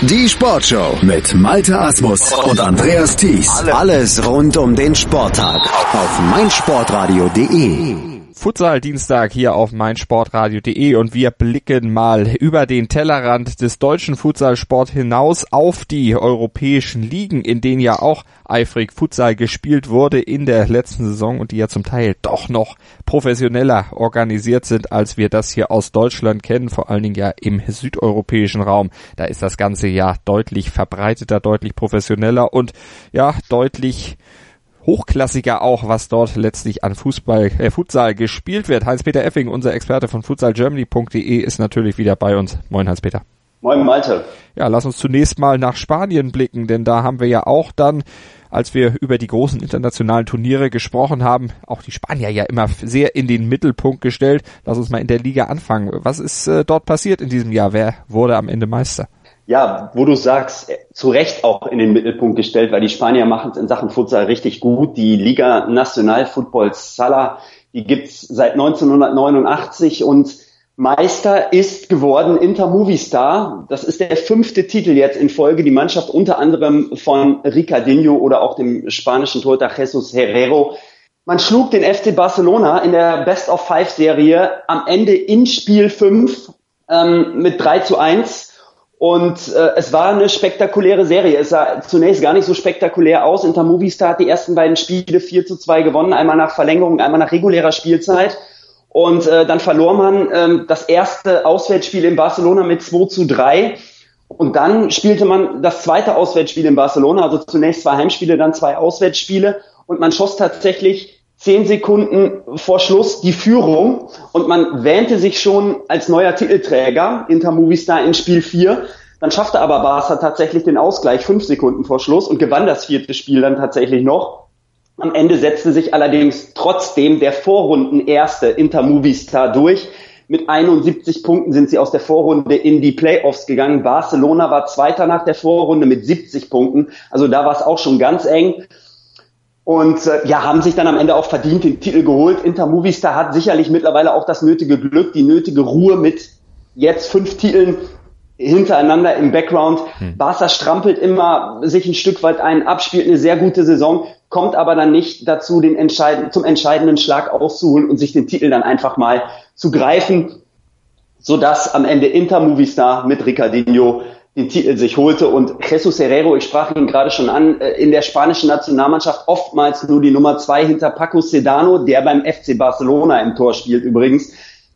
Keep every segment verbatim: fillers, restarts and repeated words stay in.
Die Sportshow mit Malte Asmus und Andreas Thies. Alles rund um den Sporttag auf meinsportradio punkt de. Futsal-Dienstag hier auf meinsportradio punkt de und wir blicken mal über den Tellerrand des deutschen Futsalsport hinaus auf die europäischen Ligen, in denen ja auch eifrig Futsal gespielt wurde in der letzten Saison und die ja zum Teil doch noch professioneller organisiert sind, als wir das hier aus Deutschland kennen, vor allen Dingen ja im südeuropäischen Raum. Da ist das Ganze ja deutlich verbreiteter, deutlich professioneller und ja, deutlich hochklassiger auch, was dort letztlich an Fußball, äh, Futsal gespielt wird. Heinz-Peter Effing, unser Experte von futsal germany punkt de, ist natürlich wieder bei uns. Moin Heinz-Peter. Moin Malte. Ja, lass uns zunächst mal nach Spanien blicken, denn da haben wir ja auch dann, als wir über die großen internationalen Turniere gesprochen haben, auch die Spanier ja immer sehr in den Mittelpunkt gestellt. Lass uns mal in der Liga anfangen. Was ist äh, dort passiert in diesem Jahr? Wer wurde am Ende Meister? Ja, wo du sagst, zu Recht auch in den Mittelpunkt gestellt, weil die Spanier machen es in Sachen Futsal richtig gut. Die Liga Nacional Fútbol Sala, die gibt's seit neunzehnhundertneunundachtzig und Meister ist geworden Inter Movistar. Das ist der fünfte Titel jetzt in Folge. Die Mannschaft unter anderem von Ricardinho oder auch dem spanischen Torhüter Jesus Herrero. Man schlug den F C Barcelona in der Best-of-Five-Serie am Ende in Spiel fünf ähm, mit drei zu eins. Und äh, es war eine spektakuläre Serie. Es sah zunächst gar nicht so spektakulär aus. Inter Movistar hat die ersten beiden Spiele vier zu zwei gewonnen, einmal nach Verlängerung, einmal nach regulärer Spielzeit. Und äh, dann verlor man ähm, das erste Auswärtsspiel in Barcelona mit zwei zu drei. Und dann spielte man das zweite Auswärtsspiel in Barcelona, also zunächst zwei Heimspiele, dann zwei Auswärtsspiele. Und man schoss tatsächlich zehn Sekunden vor Schluss die Führung und man wähnte sich schon als neuer Titelträger, Inter Movistar in Spiel vier. Dann schaffte aber Barca tatsächlich den Ausgleich fünf Sekunden vor Schluss und gewann das vierte Spiel dann tatsächlich noch. Am Ende setzte sich allerdings trotzdem der Vorrundenerste Inter Movistar durch. Mit einundsiebzig Punkten sind sie aus der Vorrunde in die Playoffs gegangen. Barcelona war Zweiter nach der Vorrunde mit siebzig Punkten. Also da war es auch schon ganz eng. Und äh, ja, haben sich dann am Ende auch verdient den Titel geholt. Inter Movistar hat sicherlich mittlerweile auch das nötige Glück, die nötige Ruhe mit jetzt fünf Titeln hintereinander im Background. Hm. Barca strampelt immer sich ein Stück weit ein, ab, spielt eine sehr gute Saison, kommt aber dann nicht dazu, den entscheidenden, zum entscheidenden Schlag auszuholen und sich den Titel dann einfach mal zu greifen, sodass am Ende Inter Movistar mit Ricardinho den Titel sich holte und Jesus Herrero, ich sprach ihn gerade schon an, in der spanischen Nationalmannschaft oftmals nur die Nummer zwei hinter Paco Sedano, der beim F C Barcelona im Tor spielt übrigens.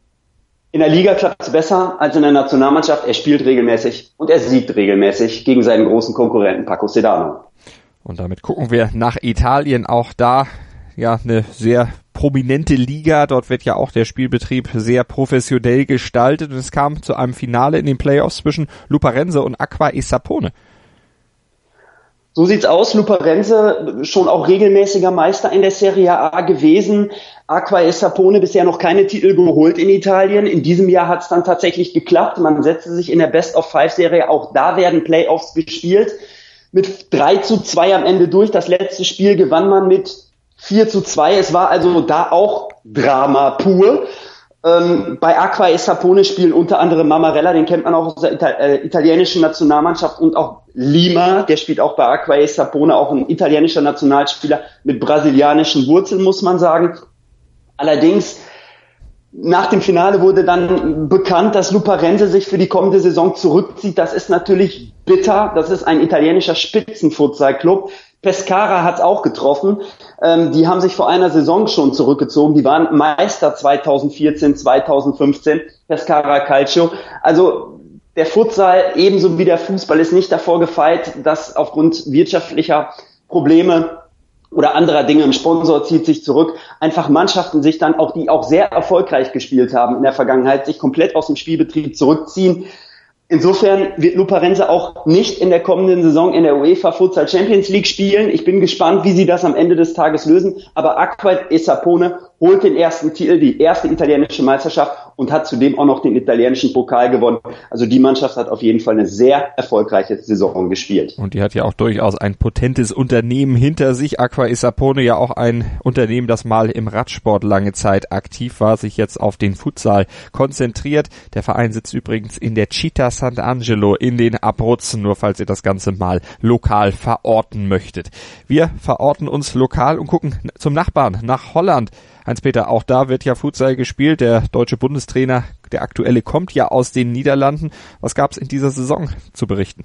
In der Liga klappt es besser als in der Nationalmannschaft. Er spielt regelmäßig und er siegt regelmäßig gegen seinen großen Konkurrenten Paco Sedano. Und damit gucken wir nach Italien, auch da ja eine sehr prominente Liga, dort wird ja auch der Spielbetrieb sehr professionell gestaltet und es kam zu einem Finale in den Playoffs zwischen Luparense und Acqua e Sapone. So sieht's aus. Luparense schon auch regelmäßiger Meister in der Serie A gewesen. Acqua e Sapone bisher noch keine Titel geholt in Italien. In diesem Jahr hat's dann tatsächlich geklappt. Man setzte sich in der Best-of-Five-Serie, auch da werden Playoffs gespielt, mit drei zu zwei am Ende durch. Das letzte Spiel gewann man mit vier zu zwei, es war also da auch Drama pur. Ähm, bei Acqua e Sapone spielen unter anderem Mamarella, den kennt man auch aus der Ital- äh, italienischen Nationalmannschaft, und auch Lima, der spielt auch bei Acqua e Sapone, auch ein italienischer Nationalspieler mit brasilianischen Wurzeln, muss man sagen. Allerdings, nach dem Finale wurde dann bekannt, dass Luparense sich für die kommende Saison zurückzieht. Das ist natürlich bitter, das ist ein italienischer Spitzenfutsal-Club. Pescara hat's auch getroffen. Ähm, die haben sich vor einer Saison schon zurückgezogen. Die waren Meister zweitausendvierzehn, zweitausendfünfzehn, Pescara Calcio. Also der Futsal ebenso wie der Fußball ist nicht davor gefeit, dass aufgrund wirtschaftlicher Probleme oder anderer Dinge, im Sponsor zieht sich zurück, einfach Mannschaften sich dann auch, die auch sehr erfolgreich gespielt haben in der Vergangenheit, sich komplett aus dem Spielbetrieb zurückziehen. Insofern wird Luparense auch nicht in der kommenden Saison in der UEFA Futsal Champions League spielen. Ich bin gespannt, wie sie das am Ende des Tages lösen. Aber Acqua e Sapone holt den ersten Titel, die erste italienische Meisterschaft und hat zudem auch noch den italienischen Pokal gewonnen. Also die Mannschaft hat auf jeden Fall eine sehr erfolgreiche Saison gespielt. Und die hat ja auch durchaus ein potentes Unternehmen hinter sich. Acqua e Sapone, ja auch ein Unternehmen, das mal im Radsport lange Zeit aktiv war, sich jetzt auf den Futsal konzentriert. Der Verein sitzt übrigens in der Città Sant'Angelo in den Abruzzen, nur falls ihr das Ganze mal lokal verorten möchtet. Wir verorten uns lokal und gucken zum Nachbarn, nach Holland. Heinz-Peter, auch da wird ja Futsal gespielt. Der deutsche Bundestrainer, der aktuelle, kommt ja aus den Niederlanden. Was gab es in dieser Saison zu berichten?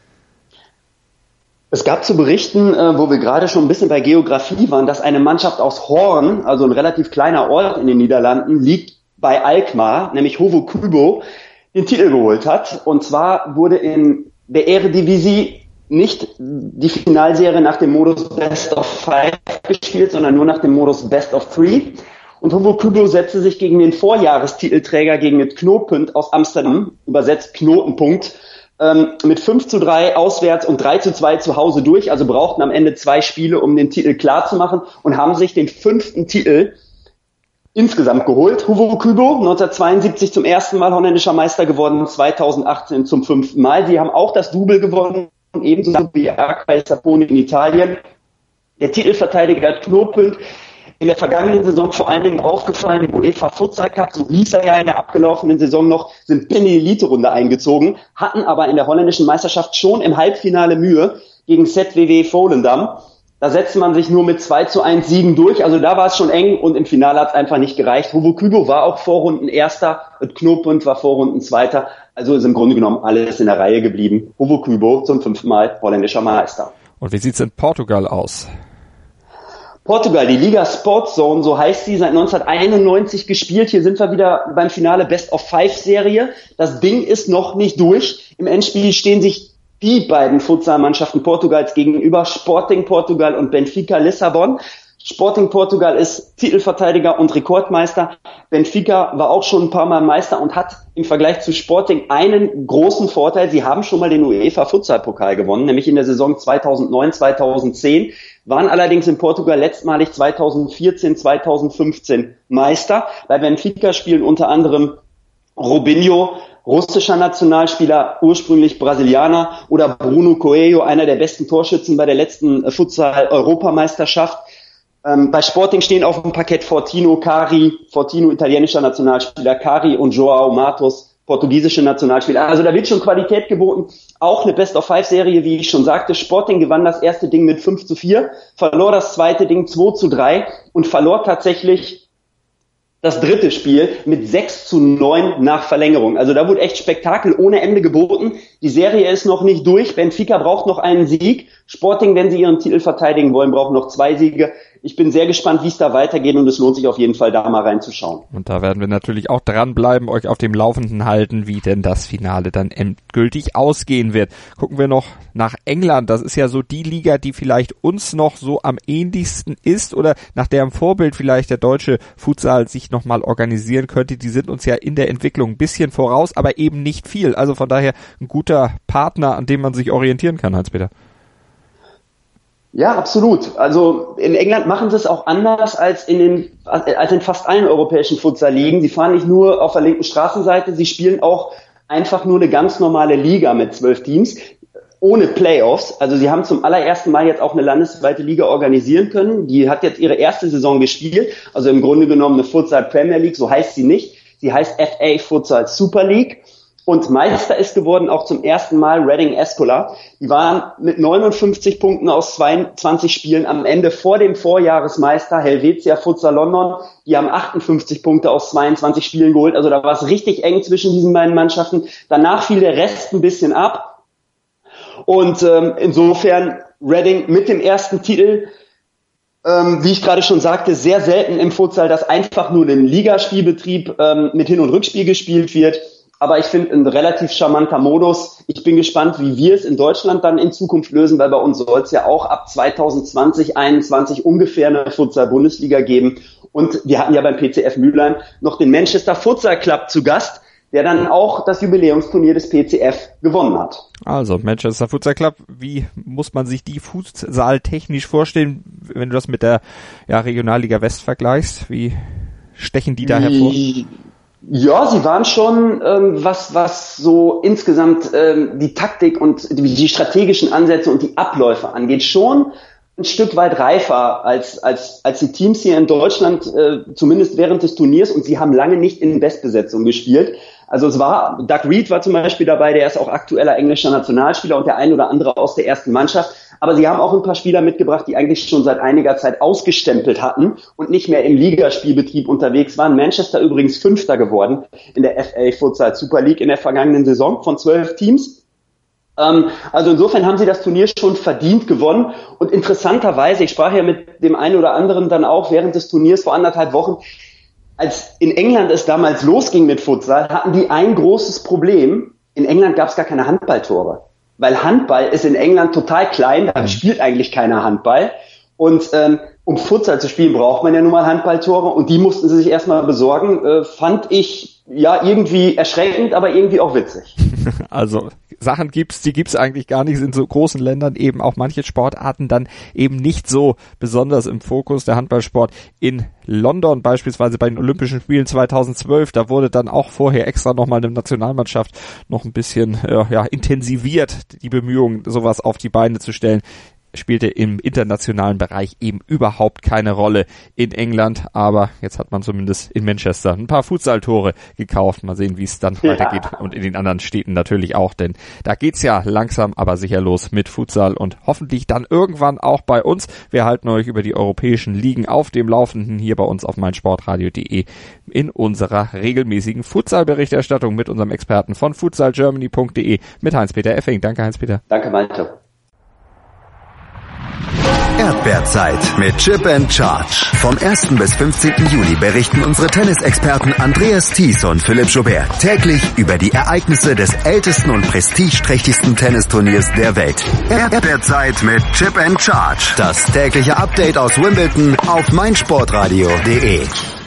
Es gab zu berichten, wo wir gerade schon ein bisschen bei Geografie waren, dass eine Mannschaft aus Hoorn, also ein relativ kleiner Ort in den Niederlanden, liegt bei Alkmaar, nämlich Hovo Kubo, den Titel geholt hat. Und zwar wurde in der Eredivisie nicht die Finalserie nach dem Modus Best of Five gespielt, sondern nur nach dem Modus Best of Three. Und Hovo Kubo setzte sich gegen den Vorjahrestitelträger, gegen den Knooppunt aus Amsterdam, übersetzt Knotenpunkt, ähm, mit fünf zu drei auswärts und drei zu zwei zu Hause durch. Also brauchten am Ende zwei Spiele, um den Titel klar zu machen und haben sich den fünften Titel insgesamt geholt. Hovo Kubo, neunzehnhundertzweiundsiebzig zum ersten Mal holländischer Meister geworden, zweitausendachtzehn zum fünften Mal. Sie haben auch das Double gewonnen, ebenso wie Acqua e Sapone in Italien. Der Titelverteidiger Knooppunt, in der vergangenen Saison vor allen Dingen aufgefallen im UEFA Futsal Cup, so hieß er ja in der abgelaufenen Saison noch, sind in die Elite-Runde eingezogen, hatten aber in der holländischen Meisterschaft schon im Halbfinale Mühe gegen Z W W Volendam. Da setzte man sich nur mit zwei zu eins Siegen durch, also da war es schon eng und im Finale hat es einfach nicht gereicht. Hovo Kubo war auch Vorrunden-Erster und Knooppunt war Vorrunden-Zweiter, also ist im Grunde genommen alles in der Reihe geblieben. Hovo Kubo zum fünften Mal holländischer Meister. Und wie sieht's in Portugal aus? Portugal, die Liga Sports Zone, so heißt sie, seit neunzehnhunderteinundneunzig gespielt. Hier sind wir wieder beim Finale Best of Five Serie. Das Ding ist noch nicht durch. Im Endspiel stehen sich die beiden Futsalmannschaften Portugals gegenüber, Sporting Portugal und Benfica Lissabon. Sporting Portugal ist Titelverteidiger und Rekordmeister. Benfica war auch schon ein paar Mal Meister und hat im Vergleich zu Sporting einen großen Vorteil. Sie haben schon mal den UEFA Futsal-Pokal gewonnen, nämlich in der Saison zweitausendneun zweitausendzehn, waren allerdings in Portugal letztmalig zweitausendvierzehn zweitausendfünfzehn Meister. Bei Benfica spielen unter anderem Robinho, russischer Nationalspieler, ursprünglich Brasilianer, oder Bruno Coelho, einer der besten Torschützen bei der letzten Futsal-Europameisterschaft. Ähm, bei Sporting stehen auf dem Parkett Fortino, Cari, Fortino, italienischer Nationalspieler, Cari und João Matos, portugiesische Nationalspieler. Also da wird schon Qualität geboten. Auch eine Best-of-Five-Serie, wie ich schon sagte. Sporting gewann das erste Ding mit fünf zu vier, verlor das zweite Ding zwei zu drei und verlor tatsächlich das dritte Spiel mit sechs zu neun nach Verlängerung. Also da wurde echt Spektakel ohne Ende geboten. Die Serie ist noch nicht durch. Benfica braucht noch einen Sieg. Sporting, wenn sie ihren Titel verteidigen wollen, braucht noch zwei Siege. Ich bin sehr gespannt, wie es da weitergeht und es lohnt sich auf jeden Fall, da mal reinzuschauen. Und da werden wir natürlich auch dranbleiben, euch auf dem Laufenden halten, wie denn das Finale dann endgültig ausgehen wird. Gucken wir noch nach England. Das ist ja so die Liga, die vielleicht uns noch so am ähnlichsten ist oder nach deren Vorbild vielleicht der deutsche Futsal sich nochmal organisieren könnte. Die sind uns ja in der Entwicklung ein bisschen voraus, aber eben nicht viel. Also von daher ein guter Partner, an dem man sich orientieren kann, Heinz-Peter. Ja, absolut. Also in England machen sie es auch anders als in den als in fast allen europäischen Futsal-Ligen. Sie fahren nicht nur auf der linken Straßenseite, sie spielen auch einfach nur eine ganz normale Liga mit zwölf Teams, ohne Playoffs. Also sie haben zum allerersten Mal jetzt auch eine landesweite Liga organisieren können. Die hat jetzt ihre erste Saison gespielt, also im Grunde genommen eine Futsal Premier League, so heißt sie nicht. Sie heißt F A Futsal Super League. Und Meister ist geworden auch zum ersten Mal Reading Escola. Die waren mit neunundfünfzig Punkten aus zweiundzwanzig Spielen am Ende vor dem Vorjahresmeister Helvetia Futsal London. Die haben achtundfünfzig Punkte aus zweiundzwanzig Spielen geholt. Also da war es richtig eng zwischen diesen beiden Mannschaften. Danach fiel der Rest ein bisschen ab. Und ähm, insofern Reading mit dem ersten Titel, ähm, wie ich gerade schon sagte, sehr selten im Futsal, dass einfach nur ein Ligaspielbetrieb ähm, mit Hin- und Rückspiel gespielt wird. Aber ich finde, ein relativ charmanter Modus. Ich bin gespannt, wie wir es in Deutschland dann in Zukunft lösen, weil bei uns soll es ja auch ab zweitausendzwanzig, einundzwanzig ungefähr eine Futsal-Bundesliga geben. Und wir hatten ja beim P C F Mülheim noch den Manchester Futsal Club zu Gast, der dann auch das Jubiläumsturnier des P C F gewonnen hat. Also Manchester Futsal Club, wie muss man sich die Futsal technisch vorstellen, wenn du das mit der ja, Regionalliga West vergleichst? Wie stechen die da hervor? Ja, sie waren schon, ähm, was was so insgesamt ähm, die Taktik und die, die strategischen Ansätze und die Abläufe angeht, schon ein Stück weit reifer als als als die Teams hier in Deutschland, äh, zumindest während des Turniers, und sie haben lange nicht in Bestbesetzung gespielt. Also es war, Doug Reed war zum Beispiel dabei, der ist auch aktueller englischer Nationalspieler und der ein oder andere aus der ersten Mannschaft. Aber sie haben auch ein paar Spieler mitgebracht, die eigentlich schon seit einiger Zeit ausgestempelt hatten und nicht mehr im Ligaspielbetrieb unterwegs waren. Manchester übrigens Fünfter geworden in der F A Futsal Super League in der vergangenen Saison von zwölf Teams. Ähm, also insofern haben sie das Turnier schon verdient gewonnen. Und interessanterweise, ich sprach ja mit dem einen oder anderen dann auch während des Turniers vor anderthalb Wochen, als in England es damals losging mit Futsal, hatten die ein großes Problem. In England gab es gar keine Handballtore. Weil Handball ist in England total klein, da spielt eigentlich keiner Handball. Und ähm, um Futsal zu spielen, braucht man ja nun mal Handballtore. Und die mussten sie sich erstmal besorgen. Äh, fand ich ja irgendwie erschreckend, aber irgendwie auch witzig. Also Sachen gibt's, die gibt's eigentlich gar nicht, in so großen Ländern eben auch manche Sportarten dann eben nicht so besonders im Fokus. Der Handballsport in London beispielsweise bei den Olympischen Spielen zweitausendzwölf, da wurde dann auch vorher extra nochmal eine Nationalmannschaft noch ein bisschen äh, ja, intensiviert, die Bemühungen, sowas auf die Beine zu stellen. Spielte im internationalen Bereich eben überhaupt keine Rolle in England, aber jetzt hat man zumindest in Manchester ein paar Futsal-Tore gekauft. Mal sehen, wie es dann ja. weitergeht und in den anderen Städten natürlich auch, denn da geht's ja langsam, aber sicher los mit Futsal und hoffentlich dann irgendwann auch bei uns. Wir halten euch über die europäischen Ligen auf dem Laufenden hier bei uns auf meinsportradio punkt de in unserer regelmäßigen Futsal-Berichterstattung mit unserem Experten von futsalgermany punkt de mit Heinz-Peter Effing. Danke, Heinz-Peter. Danke, Malte. Erdbeerzeit mit Chip and Charge. Vom ersten bis fünfzehnten Juli berichten unsere Tennisexperten Andreas Thies und Philipp Joubert täglich über die Ereignisse des ältesten und prestigeträchtigsten Tennisturniers der Welt. Erdbeerzeit mit Chip and Charge. Das tägliche Update aus Wimbledon auf meinsportradio punkt de.